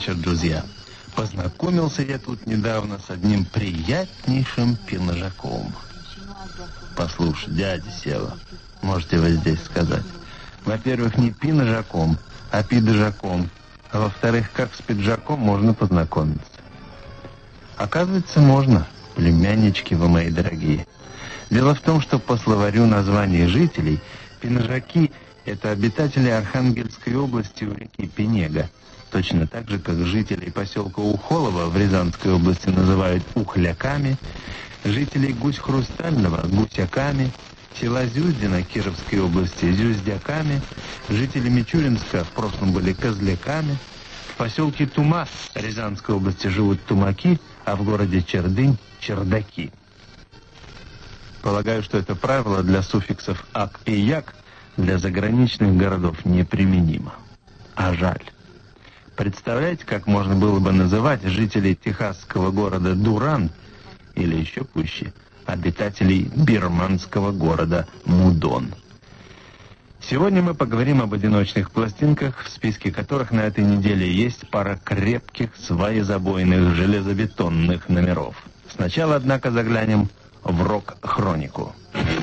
вечер, друзья. Познакомился я тут недавно с одним приятнейшим пиножаком. Послушай, дядя Сева, можете вы здесь сказать. Во-первых, не пиножаком, а пидожаком. А во-вторых, как с пиджаком можно познакомиться? Оказывается, можно, племяннички вы мои дорогие. Дело в том, что по словарю названий жителей пиножаки — это обитатели Архангельской области у реки Пенега. Точно так же, как жителей поселка Ухолово в Рязанской области называют ухляками, жителей Гусь-Хрустального — гусяками, села Зюздино Кировской области — зюздяками, жители Мичуринска в прошлом были козляками, в поселке Тума Рязанской области живут тумаки, а в городе Чердынь — чердаки. Полагаю, что это правило для суффиксов «ак» и «як» для заграничных городов неприменимо. А жаль. Представляете, как можно было бы называть жителей техасского города Дуран, или еще пуще, обитателей бирманского города Мудон. Сегодня мы поговорим об одиночных пластинках, в списке которых на этой неделе есть пара крепких, сваезабойных, железобетонных номеров. Сначала, однако, заглянем в рок-хронику.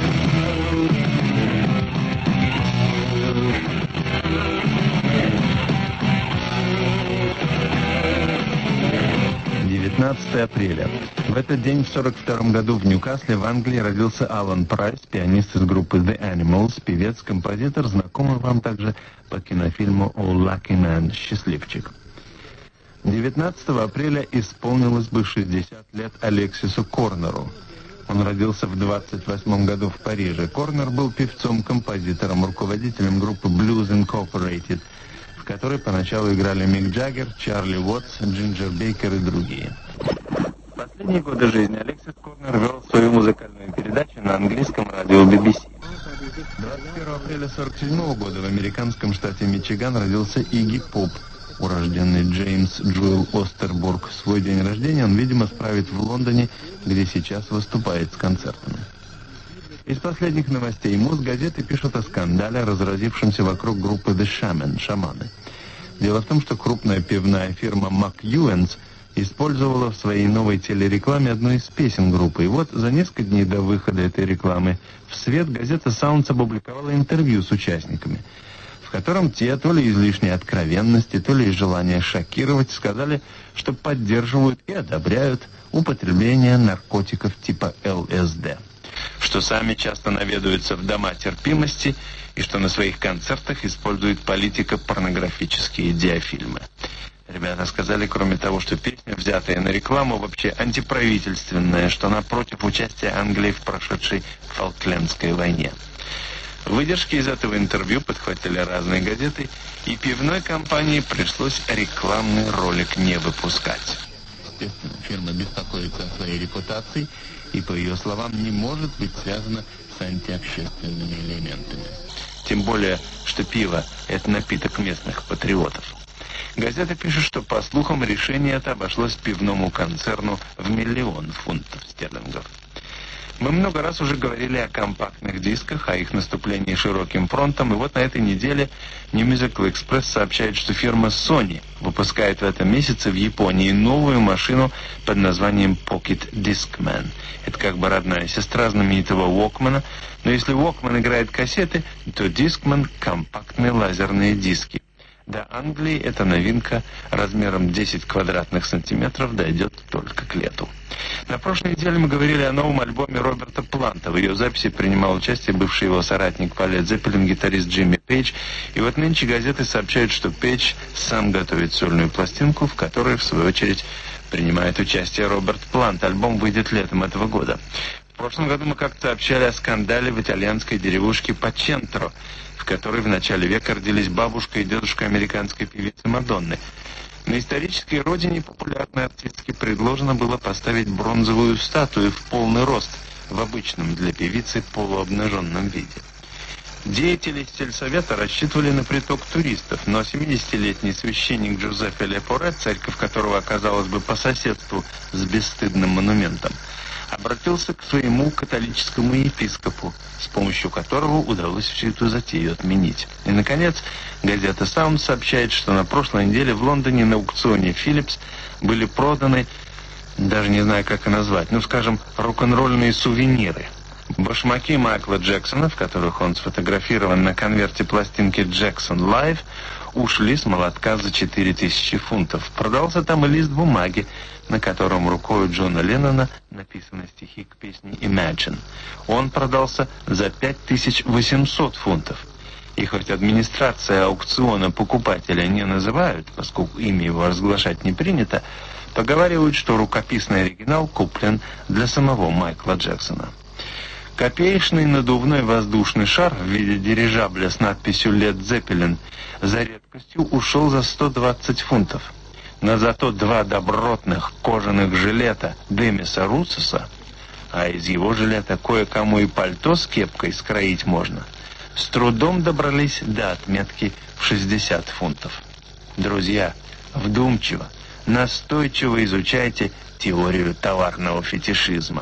19 апреля. В этот день, в 1942 году, в Ньюкасле, в Англии, родился Алан Прайс, пианист из группы The Animals, певец, композитор, знакомый вам также по кинофильму «Oh Lucky Man» «Счастливчик». 19 апреля исполнилось бы 60 лет Алексису Корнеру. Он родился в 28 году в Париже. Корнер был певцом, композитором, руководителем группы Blues Incorporated, в которой поначалу играли Мик Джаггер, Чарли Уотс, Джинджер Бейкер и другие. В последние годы жизни Алексис Корнер вел свою музыкальную передачу на английском радио BBC. 21 апреля 1947 года в американском штате Мичиган родился Игги Поп, урожденный Джеймс Джоэл Остербург. Свой день рождения он, видимо, справит в Лондоне, где сейчас выступает с концертами. Из последних новостей Мосгазеты пишут о скандале, разразившемся вокруг группы The Shaman, шаманы. Дело в том, что крупная пивная фирма McEwan's использовала в своей новой телерекламе одну из песен группы. И вот за несколько дней до выхода этой рекламы в свет газета Sounds опубликовала интервью с участниками, в котором те, то ли из лишней откровенности, то ли из желания шокировать, сказали, что поддерживают и одобряют употребление наркотиков типа ЛСД, что сами часто наведываются в дома терпимости и что на своих концертах используют политико-порнографические диафильмы. Ребята сказали, кроме того, что песня, взятая на рекламу, вообще антиправительственная, что она против участия Англии в прошедшей Фолклендской войне. Выдержки из этого интервью подхватили разные газеты, и пивной компании пришлось рекламный ролик не выпускать. Естественно, фирма беспокоится о своей репутации и, по ее словам, не может быть связана с антиобщественными элементами. Тем более, что пиво – это напиток местных патриотов. Газета пишет, что, по слухам, решение это обошлось пивному концерну в 1 000 000 фунтов стерлингов. Мы много раз уже говорили о компактных дисках, о их наступлении широким фронтом, и вот на этой неделе New Musical Express сообщает, что фирма Sony выпускает в этом месяце в Японии новую машину под названием Pocket Discman. Это как бы родная сестра знаменитого Walkman, но если Walkman играет кассеты, то Discman — компактные лазерные диски. До Англии эта новинка размером 10 квадратных сантиметров дойдет только к лету. На прошлой неделе мы говорили о новом альбоме Роберта Планта. В ее записи принимал участие бывший его соратник по Led Zeppelin, гитарист Джимми Пейдж. И вот нынче газеты сообщают, что Пейдж сам готовит сольную пластинку, в которой, в свою очередь, принимает участие Роберт Плант. Альбом выйдет летом этого года. В прошлом году мы как-то сообщали о скандале в итальянской деревушке Пачентро, в которой в начале века родились бабушка и дедушка американской певицы Мадонны. На исторической родине популярной артистке предложено было поставить бронзовую статую в полный рост в обычном для певицы полуобнаженном виде. Деятели сельсовета рассчитывали на приток туристов, но 70-летний священник Джузеппе Лепоре, церковь которого оказалась бы по соседству с бесстыдным монументом, обратился к своему католическому епископу, с помощью которого удалось всю эту затею отменить. И, наконец, газета «Саунд» сообщает, что на прошлой неделе в Лондоне на аукционе Philips были проданы, даже не знаю, как и назвать, скажем, рок-н-ролльные сувениры. Башмаки Майкла Джексона, в которых он сфотографирован на конверте пластинки «Джексон Live», ушли с молотка за 4000 фунтов. Продался там и лист бумаги, на котором рукой Джона Леннона написаны стихи к песне «Imagine». Он продался за 5800 фунтов. И хоть администрация аукциона покупателя не называют, поскольку имя его разглашать не принято, поговаривают, что рукописный оригинал куплен для самого Майкла Джексона. Копеечный надувной воздушный шар в виде дирижабля с надписью «Led Zeppelin» за редкостью ушел за 120 фунтов. Но зато два добротных кожаных жилета Демиса Руссоса, а из его жилета кое-кому и пальто с кепкой скроить можно, с трудом добрались до отметки в 60 фунтов. Друзья, вдумчиво, настойчиво изучайте теорию товарного фетишизма.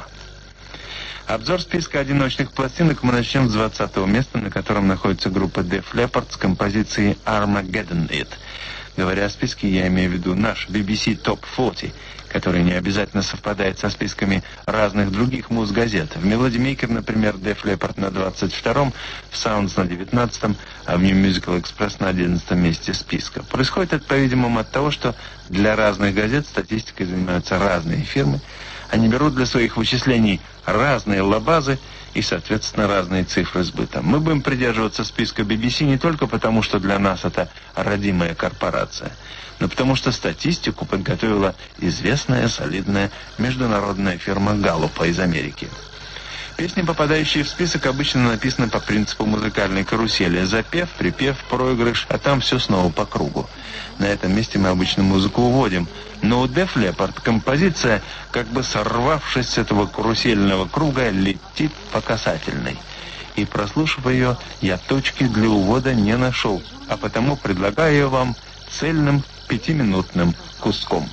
Обзор списка одиночных пластинок мы начнем с 20-го места, на котором находится группа Def Leppard с композицией «Armageddon It». Говоря о списке, я имею в виду наш BBC Top 40, который не обязательно совпадает со списками разных других муз-газет. В Melody Maker, например, Def Leppard на 22-м, в Sounds на 19-м, а в New Musical Express на 11-м месте списка. Происходит это, по-видимому, от того, что для разных газет статистикой занимаются разные фирмы. Они берут для своих вычислений разные лабазы и, соответственно, разные цифры сбыта. Мы будем придерживаться списка BBC не только потому, что для нас это родимая корпорация, но потому что статистику подготовила известная, солидная международная фирма Галлупа из Америки. Песни, попадающие в список, обычно написаны по принципу музыкальной карусели. Запев, припев, проигрыш, а там все снова по кругу. На этом месте мы обычно музыку уводим. Но у Def Leppard композиция, как бы сорвавшись с этого карусельного круга, летит по касательной. И, прослушав ее, я точки для увода не нашел, а потому предлагаю ее вам цельным 5-минутным куском.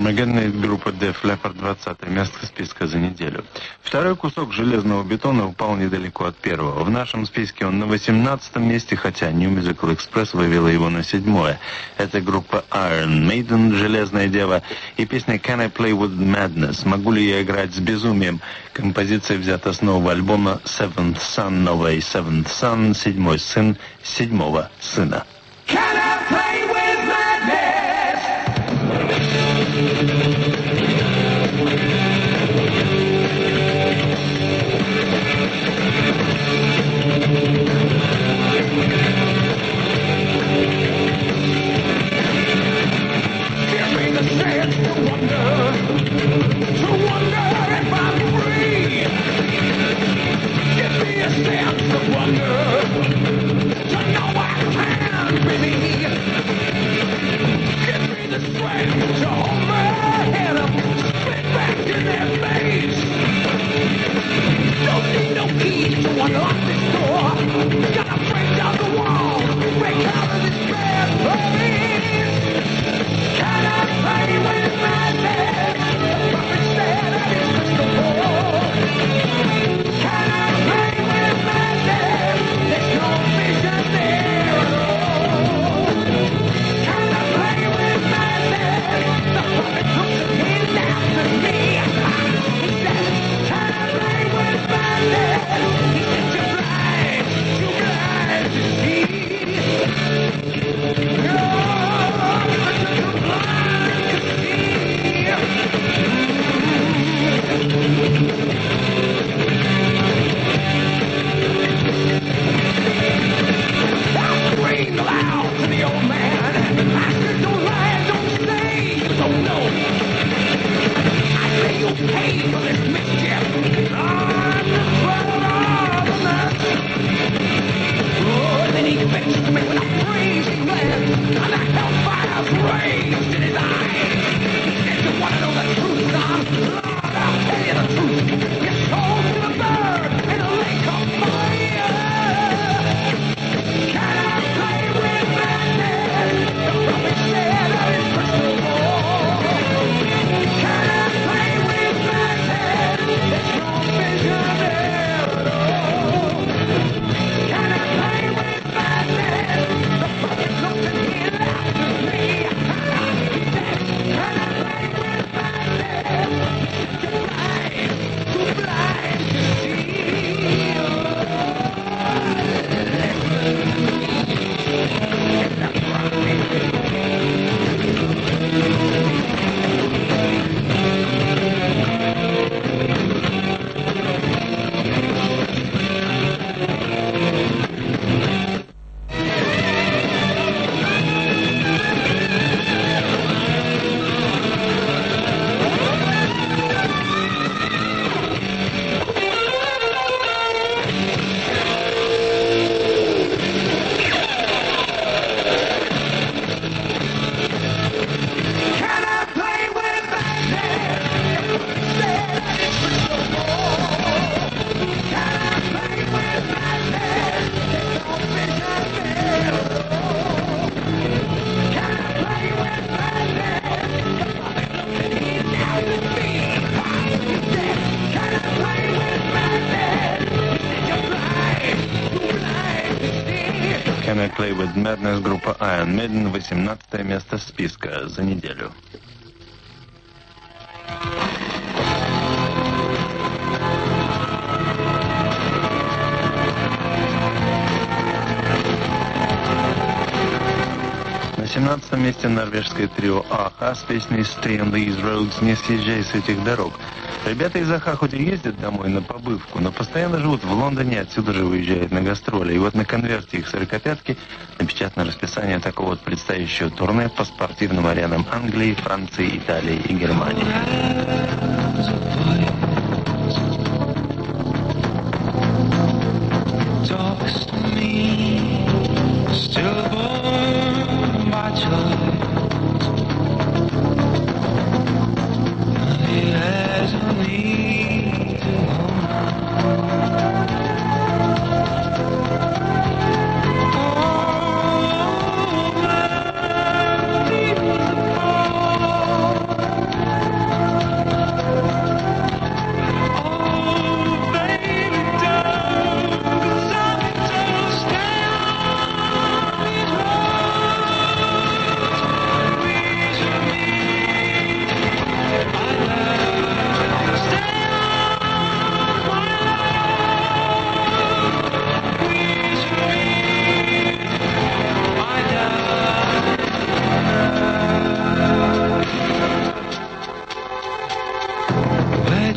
Armageddon группа Def Leppard, 20 место списка за неделю. Второй кусок железного бетона упал недалеко от первого. В нашем списке он на 18 месте, хотя New Musical Express вывела его на 7-е. Это группа Iron Maiden, Железная Дева, и песня Can I Play With Madness? Могу ли я играть с безумием? Композиция взята с нового альбома Seventh Son, новый Seventh Son, седьмой сын седьмого сына. Can I play with madness? Give me the chance to wonder if I'm free. Give me a sense of wonder to know I can believe. Give me the strength to hold my head up, spit back in their face. Don't need no key to unlock this door. Gotta break down the wall, break out of this bad place. Can I play with madness? The prophet said at his crystal ball. Can I play with madness? There's no vision there at all. Can I play with madness? The prophet looks at me, laughs at me. He said, can I play with madness? He said, you're blind to see. I screamed aloud to the old man. I said, don't lie, don't say you don't know. I say you paid for this mischief. I'm the brother of the nurse. Oh, and then he fixed me with a freezing glance, and the hellfire's raised in his eyes. He said, you want to know the truth, son? Lord, I'll tell you the truth. Your soul's gonna burn in a lake of fire. Can I play with madness? The prophet said at his crystal ball. Can I play with madness? There's no vision there at all. Can I play with madness? The prophet looked at me, laughed at me. He said, can I play with madness? You're blind, too blind to see. Can I play with madness? Said at his crystal ball. Can I play with madness? There's no vision there at all. Can I play with madness? The prophet looked at me, laughed at me. He said, can I play with madness? He said, you're blind, too blind to see. Can I Play With Madness, группа Iron Maiden, 18 место списка за неделю. На 17 месте норвежское трио Аха с песней Stay on these roads, не съезжай с этих дорог. Ребята из Аха хоть и ездят домой на побывку, но постоянно живут в Лондоне, отсюда же уезжают на гастроли. И вот на конверте их 45-ки напечатано расписание такого вот предстоящего турне по спортивным аренам Англии, Франции, Италии и Германии.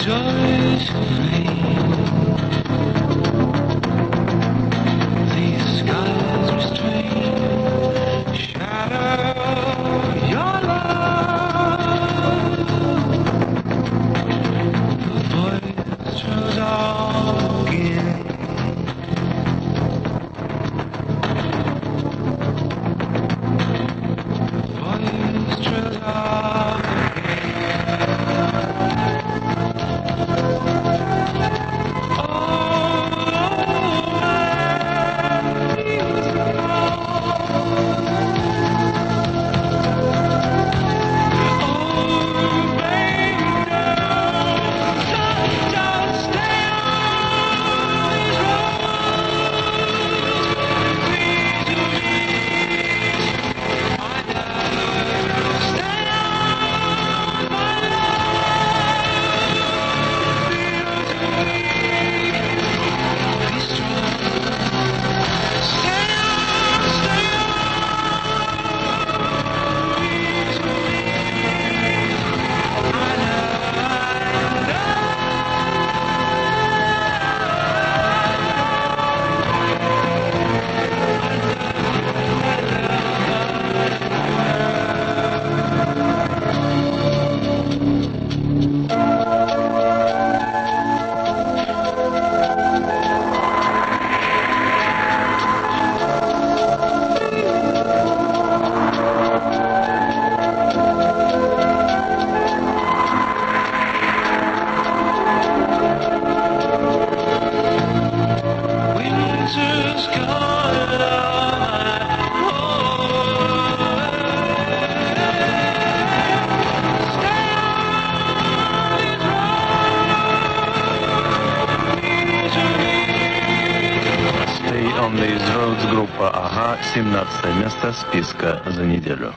On These Roads, группа «Ага», 17 место списка за неделю.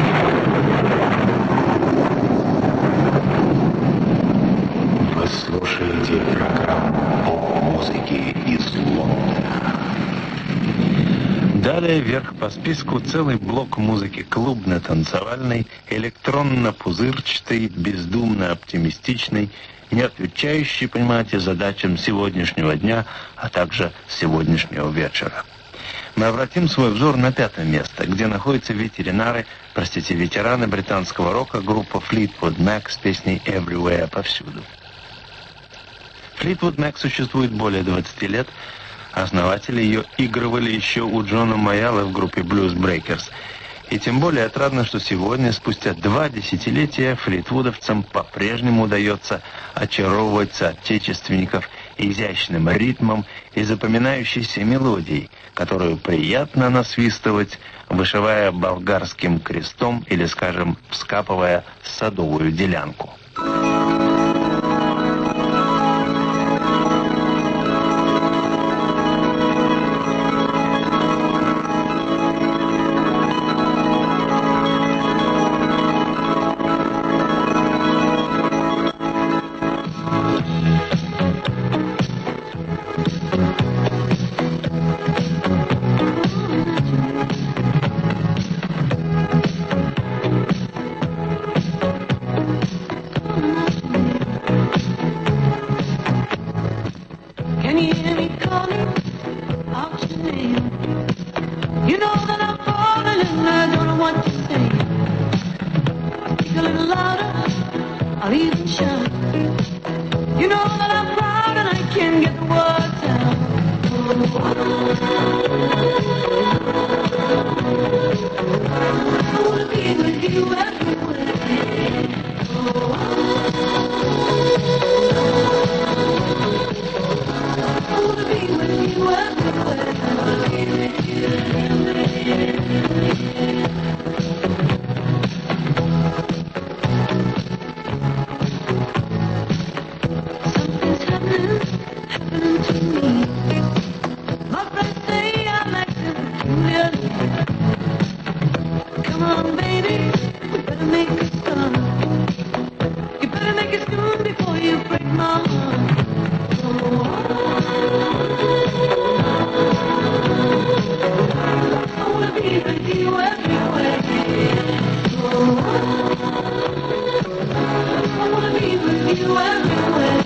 Вы слушаете программу поп-музыки из Лондона. Далее вверх по списку целый блок музыки клубно-танцевальной, электронно-пузырчатой, бездумно-оптимистичной, не отвечающий, понимаете, задачам сегодняшнего дня, а также сегодняшнего вечера. Мы обратим свой взор на 5 место, где находятся ветераны британского рока, группа Fleetwood Mac с песней «Everywhere», повсюду. Fleetwood Mac существует более 20 лет, основатели ее игрывали еще у Джона Майялла в группе Blues Breakers. И тем более отрадно, что сегодня, спустя 2 десятилетия, флитвудовцам по-прежнему удается очаровывать соотечественников изящным ритмом и запоминающейся мелодией, которую приятно насвистывать, вышивая болгарским крестом или, скажем, вскапывая садовую делянку. You everywhere.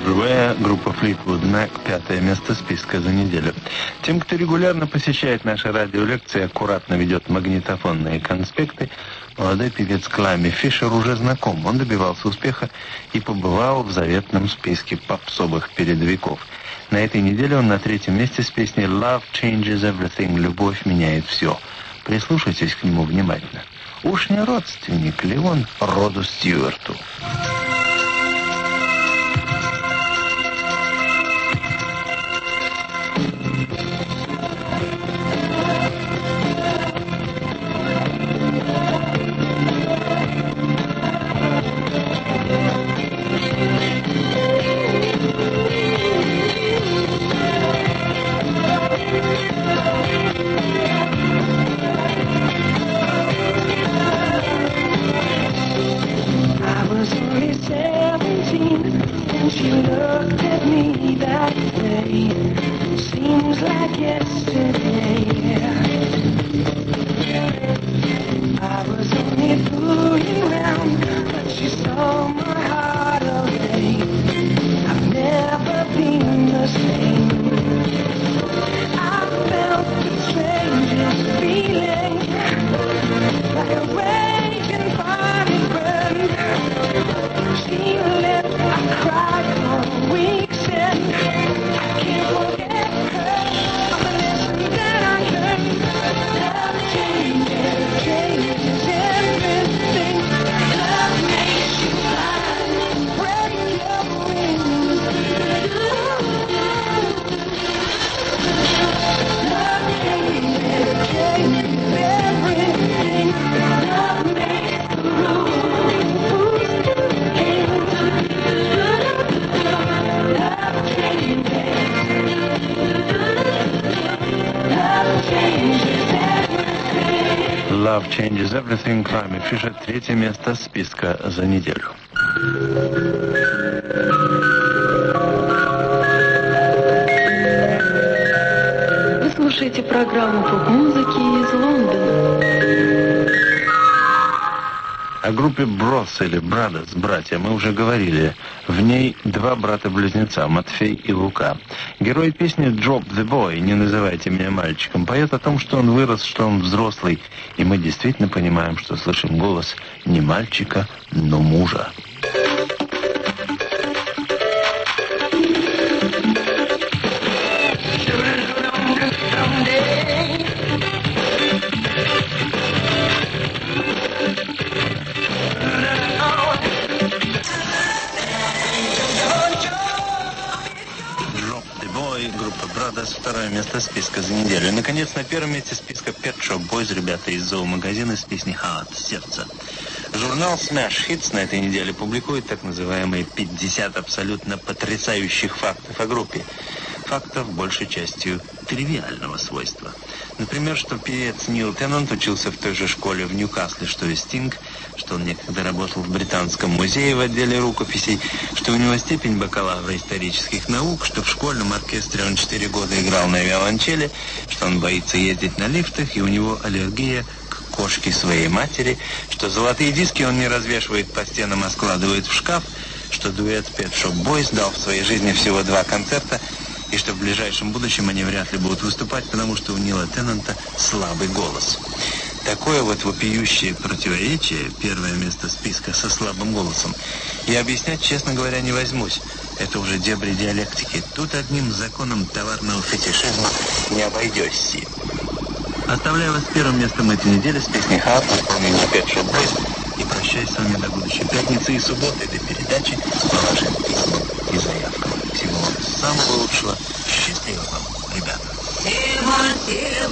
Everywhere, группа Fleetwood Mac, 5-е место списка за неделю. Тем, кто регулярно посещает наши радиолекции и аккуратно ведет магнитофонные конспекты, молодой певец Клайми Фишер уже знаком. Он добивался успеха и побывал в заветном списке попсовых передовиков. На этой неделе он на 3-м месте с песней «Love Changes Everything», «Любовь меняет все». Прислушайтесь к нему внимательно. Уж не родственник ли он Роду Стюарту? Love Changes Everything, Клайми Фишер, 3-е место списка за неделю. Вы слушаете программу поп-музыки из Лондона. О группе Bros или Brothers, братья, мы уже говорили. В ней 2 брата-близнеца, Матфей и Лука. Герой песни «Drop the Boy», «Не называйте меня мальчиком», поет о том, что он вырос, что он взрослый. И мы действительно понимаем, что слышим голос не мальчика, но мужа. Второе место списка за неделю. И, наконец, на 1-м месте списка Pet Shop Boys, ребята из зоомагазина, с песней «Heart», «Сердце». Журнал Smash Hits на этой неделе публикует так называемые 50 абсолютно потрясающих фактов о группе. Фактов, большей частью, тривиального свойства. Например, что певец Нил Теннант учился в той же школе в Ньюкасле, что и Стинг, что он некогда работал в Британском музее в отделе рукописей, что у него степень бакалавра исторических наук, что в школьном оркестре он 4 года играл на виолончели, что он боится ездить на лифтах, и у него аллергия к кошке своей матери, что золотые диски он не развешивает по стенам, а складывает в шкаф, что дуэт Pet Shop Boys дал в своей жизни всего 2 концерта, и что в ближайшем будущем они вряд ли будут выступать, потому что у Нила Теннанта слабый голос. Такое вот вопиющее противоречие, 1-е место списка со слабым голосом, я объяснять, честно говоря, не возьмусь. Это уже дебри диалектики. Тут одним законом товарного фетишизма не обойдешься. Оставляю вас с 1-м местом этой недели с песней «Heart» в исполнении Pet Shop Boys и прощаюсь с вами до будущей пятницы и субботы, до передачи по вашим письмам и заявкам. Всего вам самого лучшего. Счастливо вам, ребята.